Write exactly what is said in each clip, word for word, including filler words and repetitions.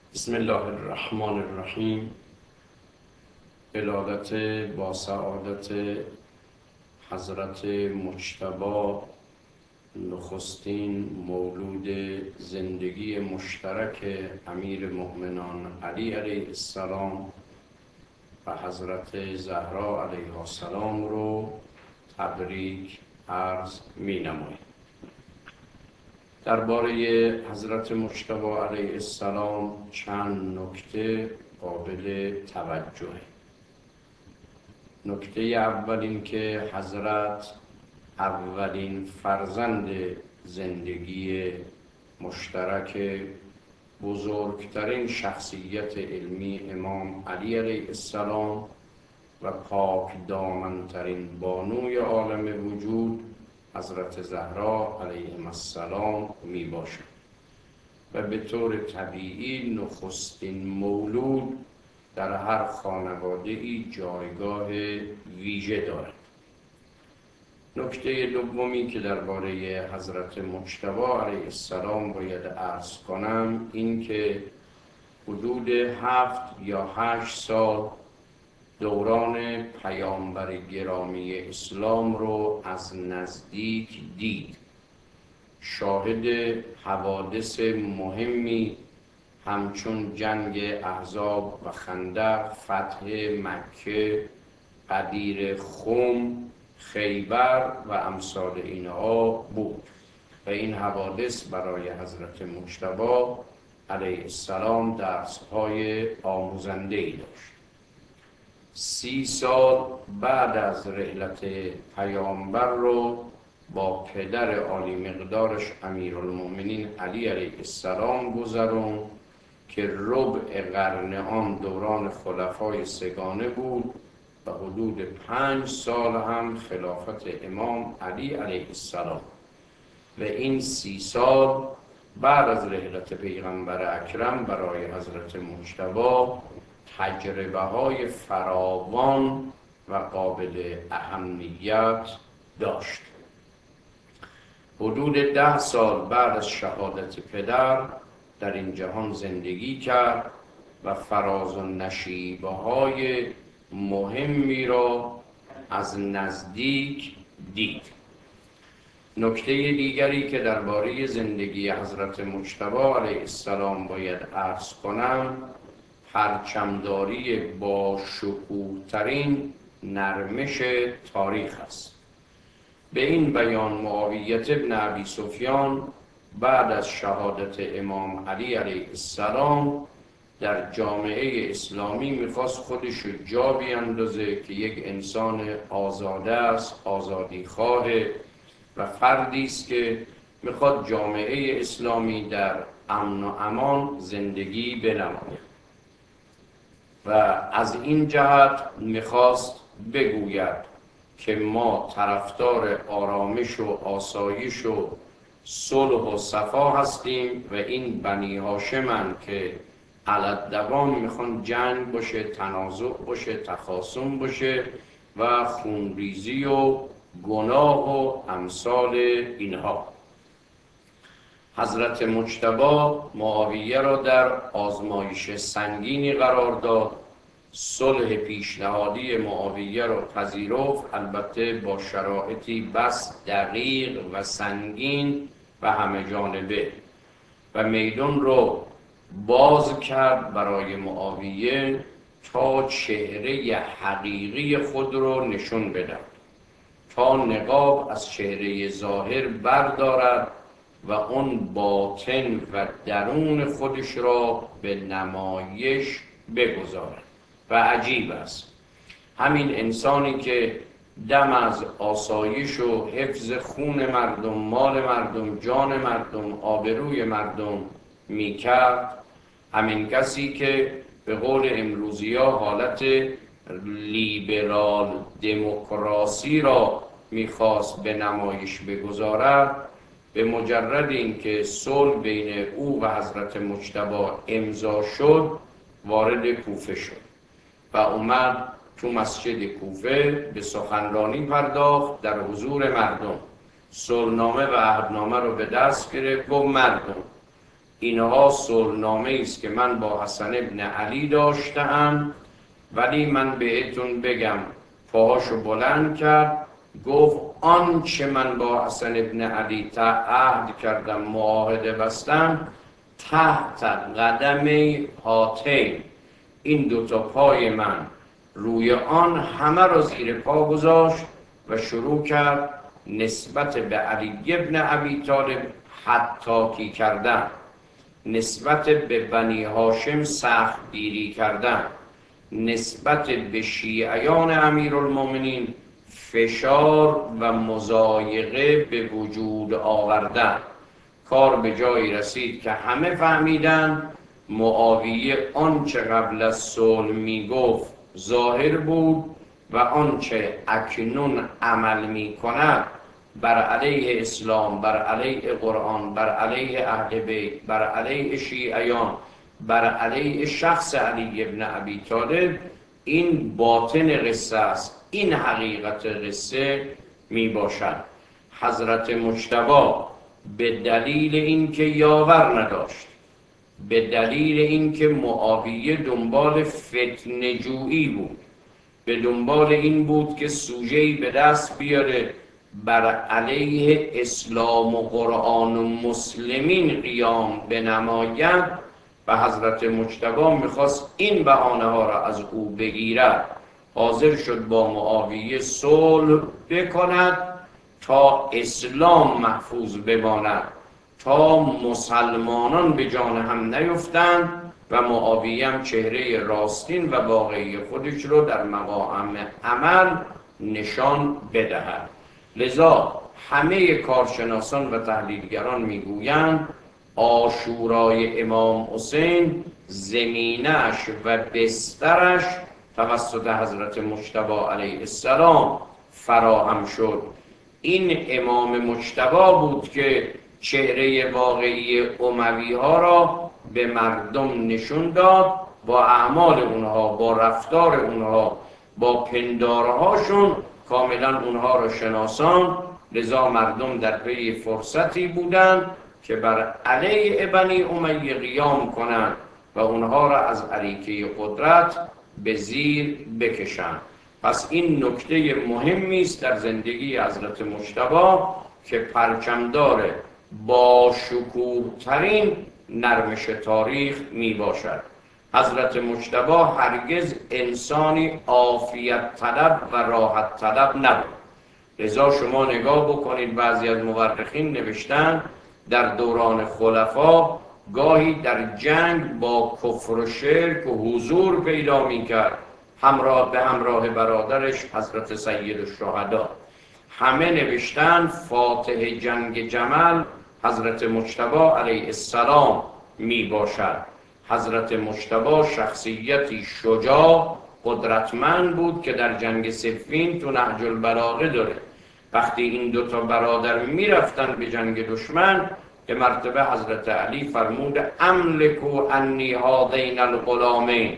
بسم الله الرحمن الرحیم. ولادت با سعادت حضرت مجتبی، نخستین مولود زندگی مشترک امیر مؤمنان علی علیه السلام و حضرت زهرا علیها السلام رو تبریک عرض می نماییم. درباره حضرت مجتبی علیه السلام چند نکته قابل توجهه. نکته اول این که حضرت اولین فرزند زندگی مشترک بزرگترین شخصیت علمی امام علی علیه السلام و پاک دامنترین بانوی عالم وجود حضرت زهرا علیه السلام می باشد و به طور طبیعی نخستین مولود در هر خانواده ای جایگاه ویژه دارد. نکته دومی که درباره حضرت مجتبی علیه السلام باید عرض کنم این که حدود هفت یا هشت سال دوران پیامبر گرامی اسلام رو از نزدیک دید. شاهد حوادث مهمی همچون جنگ احزاب و خندق، فتح مکه، غدیر خم، خیبر و امثال اینها بود و این حوادث برای حضرت مجتبی علیه السلام درس‌های آموزنده‌ای داشت. سی سال بعد از رحلت پیامبر رو با پدر عالی مقدارش امیرالمؤمنین علی علیه السلام گذرون که ربع قرن آن دوران خلفای سگانه بود و حدود پنج سال هم خلافت امام علی علیه السلام و این سی سال بعد از رحلت پیغمبر اکرم برای حضرت مجتبی تجربه های فراوان و قابل اهمیت داشت. حدود ده سال بعد از شهادت پدر در این جهان زندگی کرد و فراز و نشیبه های مهمی را از نزدیک دید. نکته دیگری که درباره زندگی حضرت مجتبی علیه السلام باید عرض کنم پرچمداری با شکوه‌ترین نرمش تاریخ است. به این بیان معاویه ابن ابی سفیان بعد از شهادت امام علی علیه السلام در جامعه اسلامی میخواست خودش رو جا بیاندازه که یک انسان آزاده است، آزادی خواه و فردی است که میخواد جامعه اسلامی در امن و امان زندگی بنماید و از این جهت میخواست بگوید که ما طرفدار آرامش و آسایش و صلح و صفا هستیم و این بنی هاشمن که علت دوام میخوان جنگ باشه، تنازع باشه، تخاصم باشه و خونریزی و گناه و امثال اینها. حضرت مجتبی معاویه را در آزمایش سنگینی قرار داد. صلح پیشنهادی معاویه را پذیرفت، البته با شرایطی بس دقیق و سنگین و همه جانبه و میدان رو باز کرد برای معاویه تا چهره حقیقی خود رو نشون بدهد، تا نقاب از چهره ظاهر بردارد و اون باطن و درون خودش را به نمایش بگذارد. و عجیب است همین انسانی که دم از آسایش و حفظ خون مردم، مال مردم، جان مردم، آبروی مردم میکرد، همین کسی که به قول امروزی‌ها حالت لیبرال دموکراسی را میخواست به نمایش بگذارد، به مجرد اینکه صلح بین او و حضرت مجتبی امضا شد وارد کوفه شد و اومد تو مسجد کوفه به سخنرانی پرداخت در حضور مردم. صلحنامه و عهدنامه رو به دست گرفت. گفت مردم اینها صلحنامه است که من با حسن ابن علی داشتم، ولی من بهتون بگم پاهاشو بلند کرد، گفت آنچه من با حسن ابن علی تا عهد کردم، معاهده بستم، تحت قدم هاتین، این دوتا پای من روی آن همه را زیر پا گذاشت و شروع کرد نسبت به علی ابن ابی طالب حتاکی کردن، نسبت به بنی هاشم سخت گیری کردن، نسبت به شیعیان امیرالمومنین فشار و مضایقه به وجود آوردن. کار به جایی رسید که همه فهمیدن معاویه آنچه قبل از صلح میگفت ظاهر بود و آنچه اکنون عمل میکند بر علیه اسلام، بر علیه قرآن، بر علیه اهل بیت، بر علیه شیعیان، بر علیه شخص علی ابن ابی طالب، این باطن قصه است، این حقیقت قصه می باشد. حضرت مجتبی به دلیل اینکه یاور نداشت، به دلیل اینکه معاویه دنبال فتنه جویی بود، به دنبال این بود که سوژه‌ای به دست بیاره بر علیه اسلام و قرآن و مسلمین قیام بنماید، و حضرت مجتبی میخواست این بهانه ها را از او بگیرد، حاضر شد با معاویه صلح بکند تا اسلام محفوظ بماند، تا مسلمانان به جان هم نیفتند و معاویه هم چهره راستین و واقعی خودش رو در مقام عمل نشان بدهد. لذا همه کارشناسان و تحلیلگران میگویند عاشورای امام حسین زمینش و بسترش توسط حضرت مجتبی علیه السلام فراهم شد. این امام مجتبی بود که چهره واقعی اموی ها را به مردم نشون داد، با اعمال اونها، با رفتار اونها، با پندارهاشون کاملا اونها را شناسان. لذا مردم در پی فرصتی بودند که بر علیه بنی امیه قیام کنند و اونها را از اریکه قدرت به زیر بکشند. پس این نکته مهمی است در زندگی حضرت مجتبی که پرچمدار با شکوه ترین نرمش تاریخ می باشد. حضرت مجتبی هرگز انسانی عافیت طلب و راحت طلب نبود. لذا شما نگاه بکنید، بعضی از مورخین نوشتن در دوران خلفا گاهی در جنگ با کفر و شرک و حضور پیدا می کرد، همراه به همراه برادرش حضرت سید الشهدا. همه نوشتن فاتح جنگ جمل حضرت مجتبی علیه السلام می باشد. حضرت مجتبی شخصیتی شجاع قدرتمند بود که در جنگ صفین تو نهج البلاغه داره. وقتی این دوتا برادر می رفتن به جنگ دشمن، به مرتبه حضرت علی فرمود املکو انی هذین الغلامین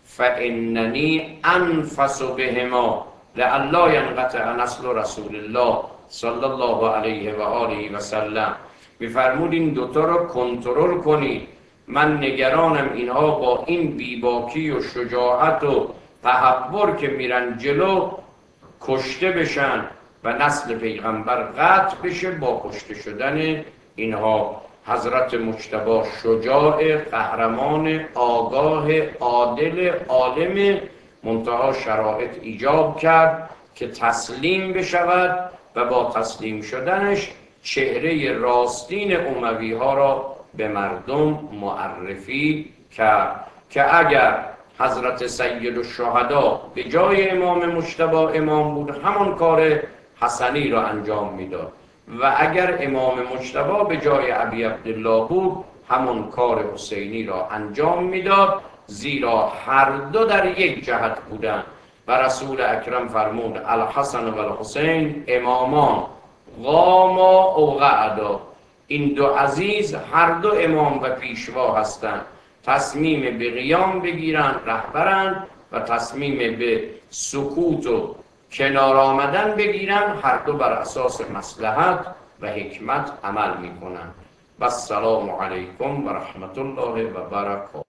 فاننی انفس بهما لئلا ینقطع نسل رسول الله صلی الله علیه و آله و سلم. میفرمود این دوتا رو کنترل کنید، من نگرانم اینها با این بیباکی و شجاعت و تحور که میرن جلو کشته بشن و نسل پیغمبر قطع بشه با کشته شدن اینها. حضرت مجتبی شجاع، قهرمان، آگاه، عادل، عالم، منتها شرایط ایجاب کرد که تسلیم بشود و با تسلیم شدنش چهره راستین اموی ها را به مردم معرفی کرد که اگر حضرت سید الشهدا به جای امام مجتبی امام بود، همان کار حسنی را انجام میداد، و اگر امام مجتبی به جای ابی عبدالله بود، همون کار حسینی را انجام میداد، زیرا هر دو در یک جهت بودند. و رسول اکرم فرمود الحسن و الحسین امامان قاما او قعدا، این دو عزیز هر دو امام و پیشوا هستند، تصمیم به قیام بگیرند رهبرند و تصمیم به سکوت و کنار آمدن بگیرن، هر دو بر اساس مصلحت و حکمت عمل میکنن. و السلام علیکم و رحمت الله و برکاته.